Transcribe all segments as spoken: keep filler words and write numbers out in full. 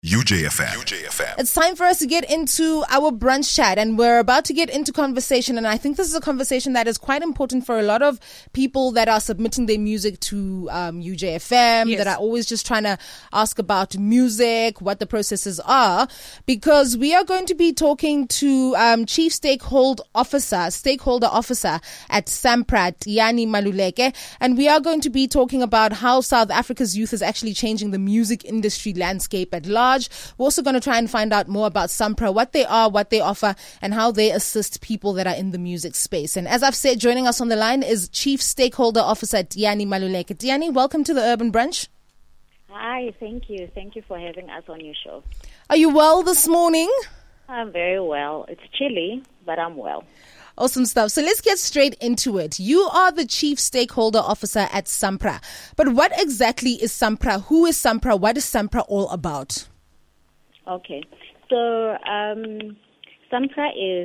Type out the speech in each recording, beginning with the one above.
U J F M. U J F M. It's time for us to get into our brunch chat, and we're about to get into conversation, and I think this is a conversation that is quite important for a lot of people that are submitting their music to um, U J F M, yes. that are always just trying to ask about music, what the processes are, because we are going to be talking to um, Chief Stakeholder Officer, Stakeholder Officer at SAMPRA, Tiani Maluleke, and we are going to be talking about how South Africa's youth is actually changing the music industry landscape at large. We're also going to try and find out more about SAMPRA, what they are, what they offer, and how they assist people that are in the music space. And as I've said, joining us on the line is Chief Stakeholder Officer Tiani Maluleke. Tiani, welcome to the Urban Brunch. Hi, thank you. Thank you for having us on your show. Are you well this morning? I'm very well. It's chilly, but I'm well. Awesome stuff. So let's get straight into it. You are the Chief Stakeholder Officer at SAMPRA. But what exactly is SAMPRA? Who is SAMPRA? What is SAMPRA all about? Okay, so um, SAMPRA is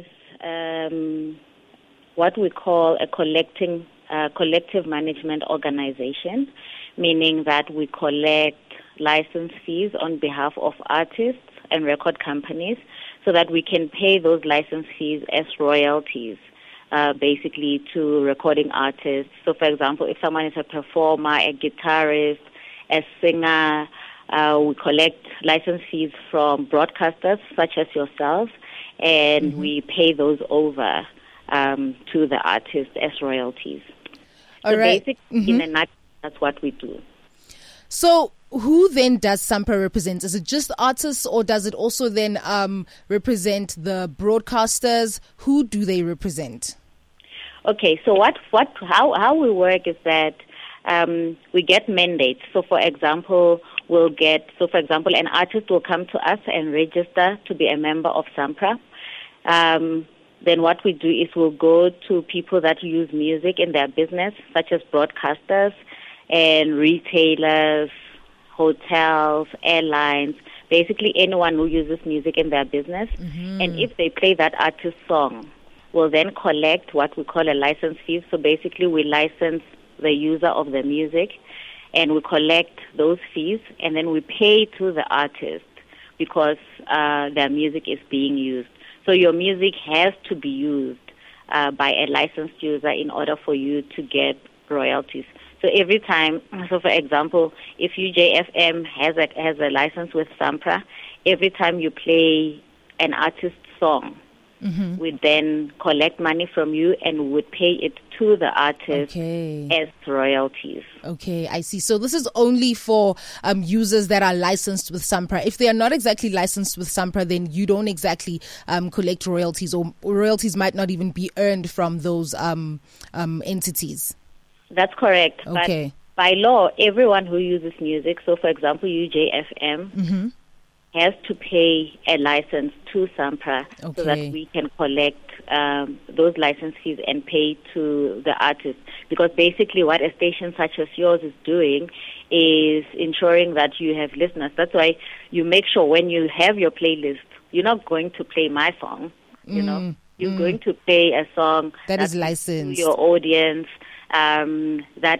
um, what we call a collecting, uh, collective management organization, meaning that we collect license fees on behalf of artists and record companies so that we can pay those license fees as royalties, uh, basically to recording artists. So, for example, if someone is a performer, a guitarist, a singer, Uh, we collect license fees from broadcasters such as yourself, and mm-hmm. we pay those over um, to the artist as royalties. All so right. basically, mm-hmm. in a nutshell, that's what we do. So who then does SAMPRA represent? Is it just artists, or does it also then um, represent the broadcasters? Who do they represent? Okay, so what, what, how, how we work is that um, we get mandates. So, for example, We'll get, so for example, an artist will come to us and register to be a member of SAMPRA. Um, then what we do is we'll go to people that use music in their business, such as broadcasters and retailers, hotels, airlines, basically anyone who uses music in their business. Mm-hmm. And if they play that artist's song, we'll then collect what we call a license fee. So basically we license the user of the music, and we collect those fees, and then we pay to the artist because uh, their music is being used. So your music has to be used uh, by a licensed user in order for you to get royalties. So every time, so for example, if U J F M has a, has a license with SAMPRA, every time you play an artist's song, mm-hmm. we then collect money from you and would pay it to the artist okay. as royalties. Okay, I see. So this is only for um, users that are licensed with SAMPRA. If they are not exactly licensed with SAMPRA, then you don't exactly um, collect royalties, or royalties might not even be earned from those um, um, entities. That's correct. Okay. But by law, everyone who uses music, so for example, U J F M, mm-hmm. has to pay a license to SAMPRA okay. so that we can collect um, those license fees and pay to the artist. Because basically what a station such as yours is doing is ensuring that you have listeners. That's why you make sure when you have your playlist, you're not going to play my song, you mm, know. You're mm. going to play a song that is licensed to your audience, um, that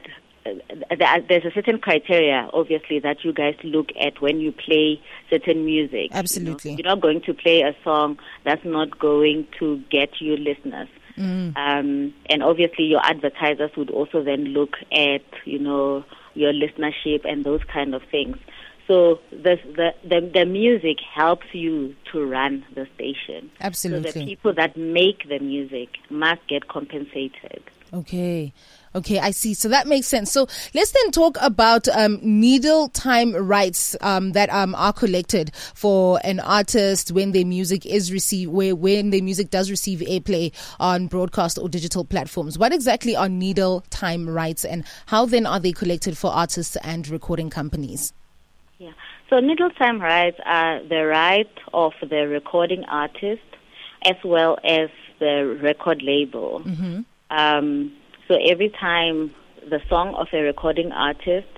there's a certain criteria, obviously, that you guys look at when you play certain music. Absolutely. You know? You're not going to play a song that's not going to get you listeners. Mm. Um, and obviously your advertisers would also then look at, you know, your listenership and those kind of things. So the, the, the, the music helps you to run the station. Absolutely. So the people that make the music must get compensated. Okay. Okay, I see. So that makes sense. So let's then talk about um, needle time rights um, that um, are collected for an artist when their music is received, where when their music does receive airplay on broadcast or digital platforms. What exactly are needle time rights, and how then are they collected for artists and recording companies? Yeah. So needle time rights are the right of the recording artist as well as the record label. Mm-hmm. Um, So every time the song of a recording artist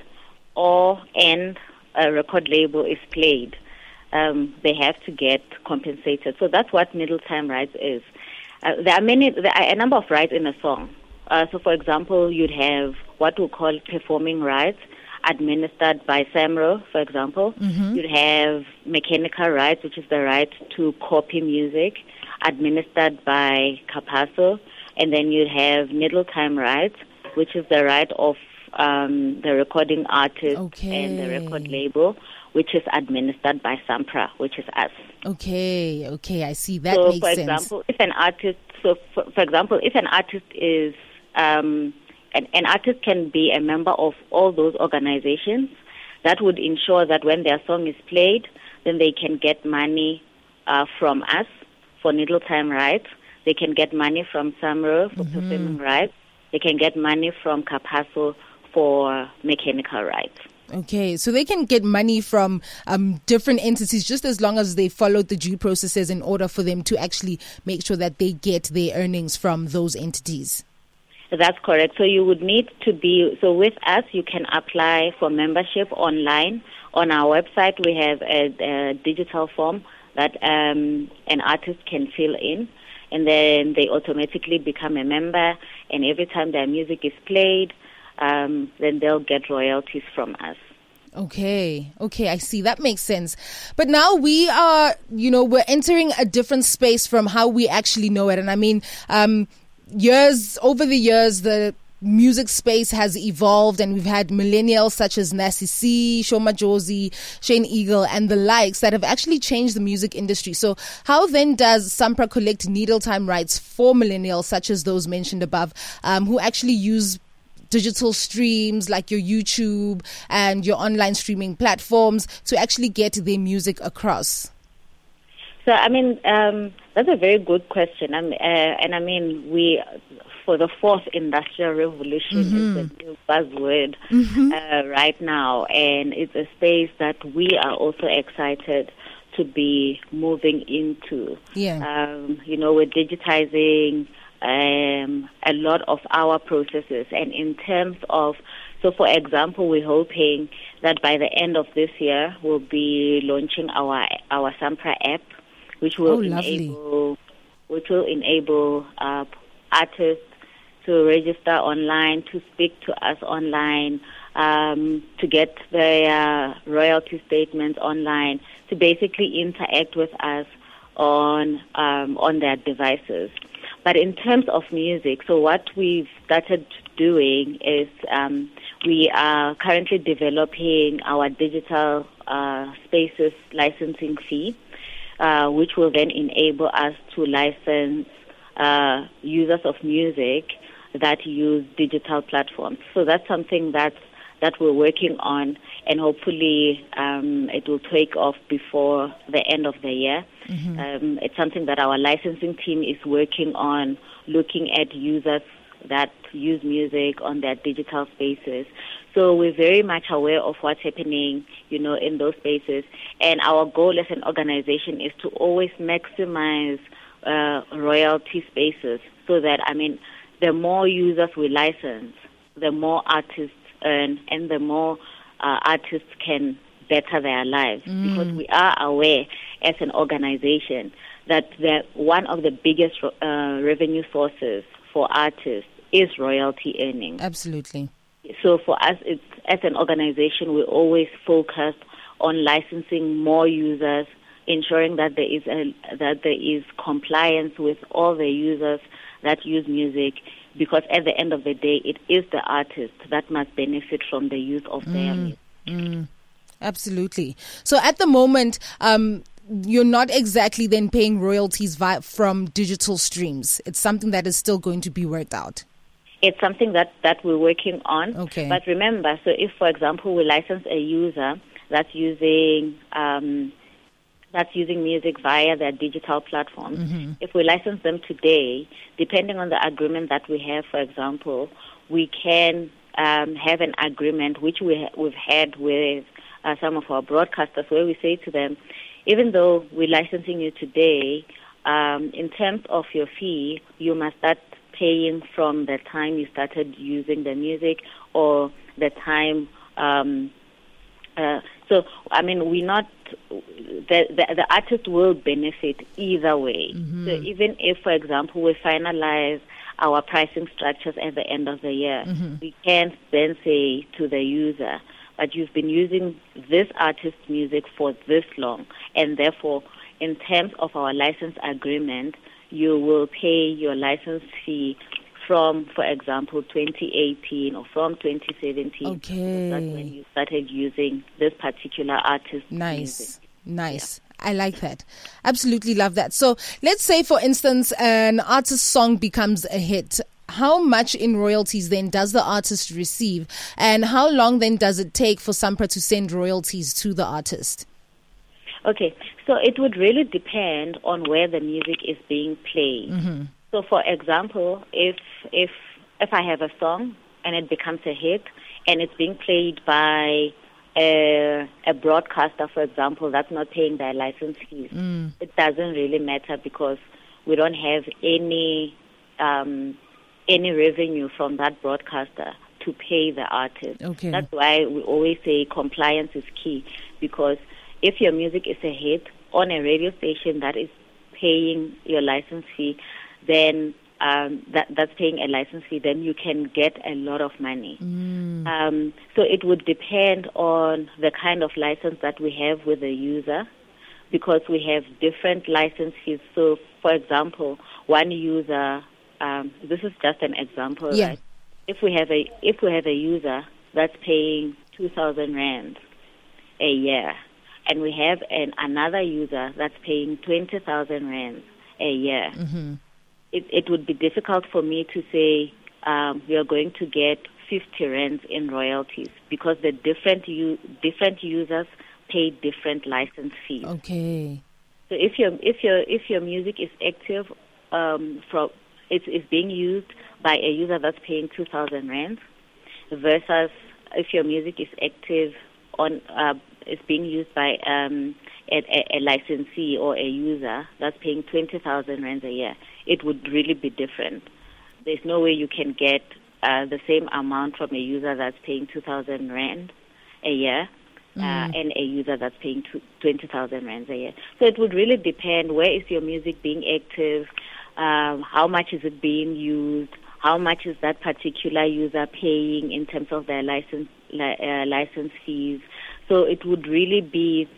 or and a record label is played, um, they have to get compensated. So that's what needle time rights is. Uh, there are many, there are a number of rights in a song. Uh, so, for example, you'd have what we call performing rights. administered by SAMRO, for example. Mm-hmm. You'd have mechanical rights, which is the right to copy music, administered by CAPASO. And then you'd have needle time rights, which is the right of um, the recording artist okay. and the record label, which is administered by SAMPRA, which is us. Okay, okay, I see. That so makes for sense. Example, if an artist, so for, for example, if an artist is, um, an, an artist can be a member of all those organizations, that would ensure that when their song is played, then they can get money uh, from us for needle time rights. They can get money from SAMRO for mm-hmm. performing rights. They can get money from CAPASO for mechanical rights. Okay, so they can get money from um, different entities just as long as they follow the due processes in order for them to actually make sure that they get their earnings from those entities. That's correct. So you would need to be, so with us, you can apply for membership online. On our website, we have a, a digital form that um, an artist can fill in. And then they automatically become a member, and every time their music is played, um, then they'll get royalties from us. Okay, okay, I see. That makes sense. But now we are, you know, we're entering a different space from how we actually know it. And I mean, um, years, over the years, the music space has evolved, and we've had millennials such as Nasty C, Shoma Josie, Shane Eagle, and the likes that have actually changed the music industry. So how then does SAMPRA collect needle time rights for millennials such as those mentioned above, um, who actually use digital streams like your YouTube and your online streaming platforms to actually get their music across? So, I mean, um, that's a very good question. I mean, uh, and I mean, we... for the fourth industrial revolution mm-hmm. is the new buzzword mm-hmm. uh, right now, and it's a space that we are also excited to be moving into. Yeah. Um, you know, we're digitizing um, a lot of our processes, and in terms of, so for example, we're hoping that by the end of this year, we'll be launching our our SAMPRA app, which will oh, enable, which will enable uh, artists to register online, to speak to us online, um, to get their royalty statements online, to basically interact with us on um, on their devices. But in terms of music, so what we've started doing is um, we are currently developing our digital uh, spaces licensing fee, uh, which will then enable us to license uh, users of music that use digital platforms. So that's something that that we're working on, and hopefully um, it will take off before the end of the year. Mm-hmm. Um, it's something that our licensing team is working on, looking at users that use music on their digital spaces. So we're very much aware of what's happening, you know, in those spaces. And our goal as an organization is to always maximize uh, royalty spaces, so that, I mean, the more users we license, the more artists earn, and the more uh, artists can better their lives. Mm. Because we are aware as an organization that the, one of the biggest uh, revenue sources for artists is royalty earning. Absolutely. So for us, it's, as an organization, we always focus on licensing more users, ensuring that there is a, that there is compliance with all the users that use music, because at the end of the day, it is the artist that must benefit from the use of mm, their music. Mm, absolutely. So at the moment, um, you're not exactly then paying royalties via, from digital streams. It's something that is still going to be worked out. It's something that, that we're working on. Okay. But remember, so if, for example, we license a user that's using um, that's using music via their digital platforms, mm-hmm. if we license them today, depending on the agreement that we have, for example, we can um, have an agreement which we ha- we've had with uh, some of our broadcasters, where we say to them, even though we're licensing you today, um, in terms of your fee, you must start paying from the time you started using the music, or the time. Um, uh, so, I mean, we're not. The, the the artist will benefit either way. Mm-hmm. So even if, for example, we finalize our pricing structures at the end of the year, mm-hmm. we can then say to the user, but you've been using this artist's music for this long, and therefore, in terms of our license agreement, you will pay your license fee from, for example, twenty eighteen or from twenty seventeen. Okay. That's when you started using this particular artist's nice. music. Nice. Yeah. I like that. Absolutely love that. So let's say, for instance, an artist's song becomes a hit. How much in royalties then does the artist receive? And how long then does it take for SAMPRA to send royalties to the artist? Okay, so it would really depend on where the music is being played. Mm-hmm. So, for example, if if if I have a song and it becomes a hit and it's being played by a, a broadcaster, for example, that's not paying their license fees, mm. it doesn't really matter because we don't have any um, any revenue from that broadcaster to pay the artist. Okay. That's why we always say compliance is key, because if your music is a hit on a radio station that is paying your license fee, then um, that, that's paying a license fee, then you can get a lot of money. Mm. Um, so it would depend on the kind of license that we have with the user, because we have different license fees. So, for example, one user, um, this is just an example, yeah. right? If we have a if we have a user that's paying two thousand rand a year, and we have an another user that's paying twenty thousand rand a year, mm-hmm. it, it would be difficult for me to say um, we are going to get fifty rands in royalties, because the different u- different users pay different license fees. Okay. So if your if your if your music is active, um, from it's, it's being used by a user that's paying two thousand rand, versus if your music is active on uh, is being used by um, a, a, a licensee or a user that's paying twenty thousand rands a year, it would really be different. There's no way you can get uh, the same amount from a user that's paying two thousand rand a year uh, mm. and a user that's paying twenty thousand rands a year. So it would really depend, where is your music being active, um, how much is it being used, how much is that particular user paying in terms of their license li- uh, license fees. So it would really be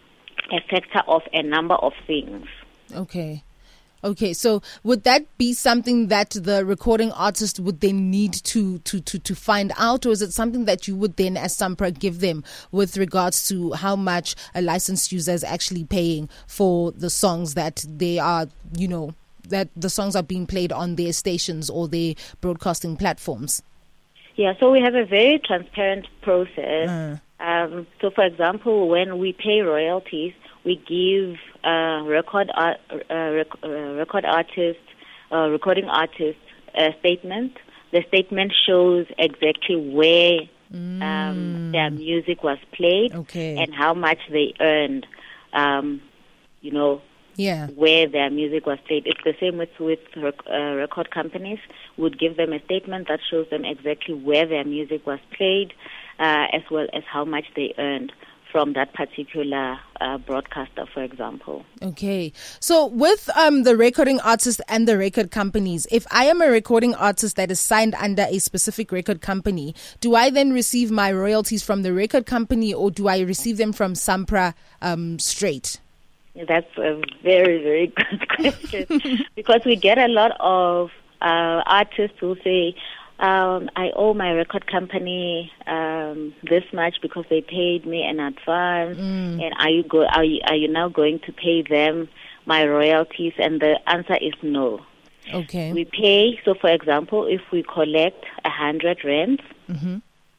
a factor of a number of things. Okay. Okay, so would that be something that the recording artist would then need to, to, to, to find out, or is it something that you would then, as SAMPRA, give them with regards to how much a licensed user is actually paying for the songs that they are, you know, that the songs are being played on their stations or their broadcasting platforms? Yeah, so we have a very transparent process. Uh. Um, so, for example, when we pay royalties, we give uh, record art, uh, rec- uh, record artist, uh, recording artist a statement. The statement shows exactly where mm. um, their music was played, okay. and how much they earned. Um, you know, yeah. where their music was played. It's the same with with rec- uh, record companies. Would give them a statement that shows them exactly where their music was played, uh, as well as how much they earned from that particular uh, broadcaster, for example. Okay. So with um, the recording artists and the record companies, if I am a recording artist that is signed under a specific record company, do I then receive my royalties from the record company, or do I receive them from SAMPRA um, straight? That's a very, very good question, because we get a lot of uh, artists who say, Um, I owe my record company um, this much because they paid me in advance, mm. and are you go are you, are you now going to pay them my royalties? And the answer is no. Okay. We pay. So, for example, if we collect a hundred rands mm-hmm.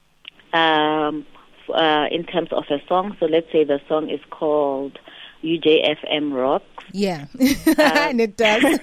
um, uh, in terms of a song, so let's say the song is called U J F M Rocks. Yeah, um, and it does.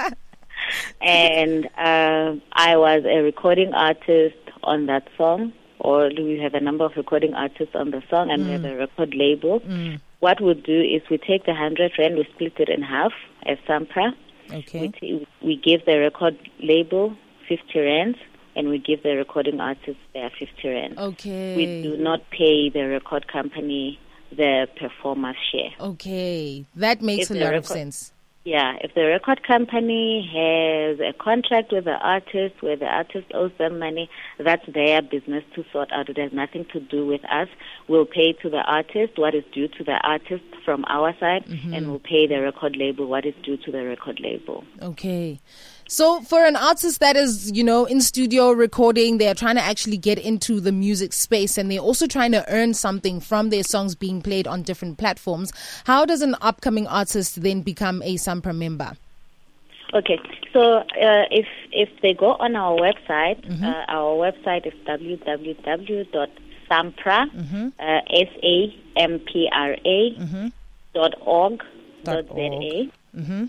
And uh, I was a recording artist on that song, or we have a number of recording artists on the song, and mm. we have a record label. Mm. What we do is we take the hundred rand, we split it in half as SAMPRA. Okay. We, t- we give the record label fifty rands, and we give the recording artist their fifty rands. Okay. We do not pay the record company the performer's share. Okay, that makes If a the lot record- of sense. Yeah, if the record company has a contract with the artist where the artist owes them money, that's their business to sort out. It has nothing to do with us. We'll pay to the artist what is due to the artist from our side, mm-hmm. and we'll pay the record label what is due to the record label. Okay. So for an artist that is, you know, in studio recording, they're trying to actually get into the music space and they're also trying to earn something from their songs being played on different platforms. How does an upcoming artist then become a SAMPRA member? Okay, so uh, if if they go on our website, mm-hmm. uh, our website is w w w dot sampra, mm-hmm. uh, S A M P R A, mm-hmm. dot org, dot Z A. Mm-hmm.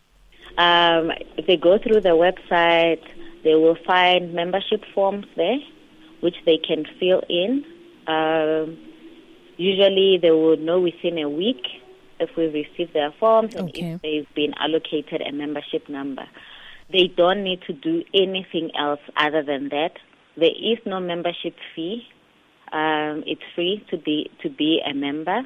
Um, if they go through the website, they will find membership forms there, which they can fill in. Um, usually they will know within a week if we receive their forms and okay. if they've been allocated a membership number. They don't need to do anything else other than that. There is no membership fee. Um, it's free to be to be a member.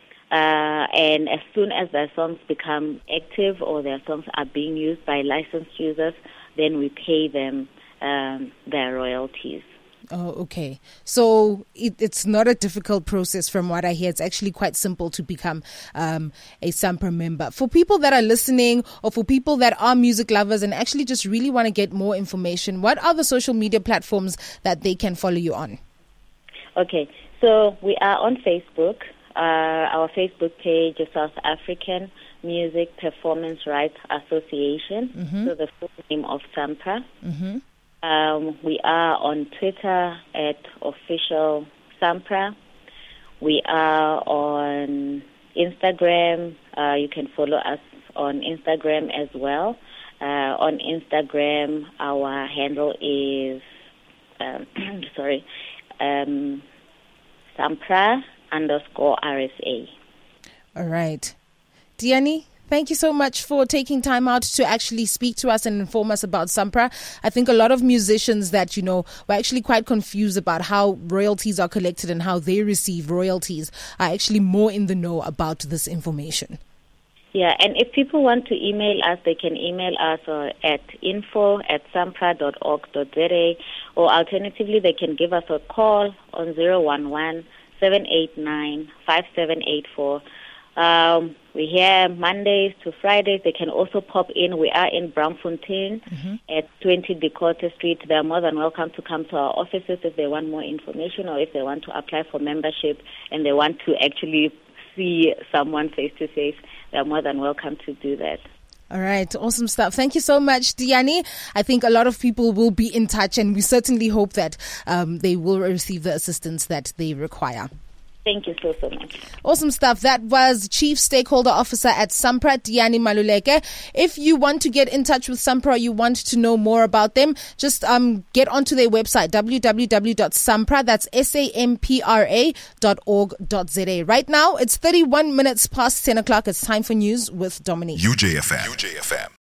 Uh, and as soon as their songs become active or their songs are being used by licensed users, then we pay them um, their royalties. Oh, okay. So it, it's not a difficult process from what I hear. It's actually quite simple to become um, a SAMPRA member. For people that are listening or for people that are music lovers and actually just really want to get more information, what are the social media platforms that they can follow you on? Okay. So we are on Facebook. Uh, our Facebook page is South African Music Performance Rights Association, mm-hmm. so the full name of SAMPRA. Mm-hmm. Um, we are on Twitter at official SAMPRA. We are on Instagram. Uh, you can follow us on Instagram as well. Uh, on Instagram, our handle is, um, sorry, um, SAMPRA underscore R S A. All right. Diani, thank you so much for taking time out to actually speak to us and inform us about SAMPRA. I think a lot of musicians that, you know, were actually quite confused about how royalties are collected and how they receive royalties are actually more in the know about this information. Yeah, and if people want to email us, they can email us uh, at info at sampra dot org dot z a, or alternatively, they can give us a call on zero one one seven eight nine five seven eight four. Um, we're here Mondays to Fridays. They can also pop in. We are in Braamfontein mm-hmm. at twenty Decote Street. They are more than welcome to come to our offices if they want more information or if they want to apply for membership and they want to actually see someone face-to-face. They are more than welcome to do that. All right. Awesome stuff. Thank you so much, Diani. I think a lot of people will be in touch and we certainly hope that um, they will receive the assistance that they require. Thank you so, so much. Awesome stuff. That was Chief Stakeholder Officer at SAMPRA, Diani Maluleke. If you want to get in touch with SAMPRA, you want to know more about them, just um get onto their website, w w w dot sampra, that's S A M P R A dot org dot z a. Right now, it's thirty-one minutes past ten o'clock. It's time for news with Dominique. U J F M. U J F M.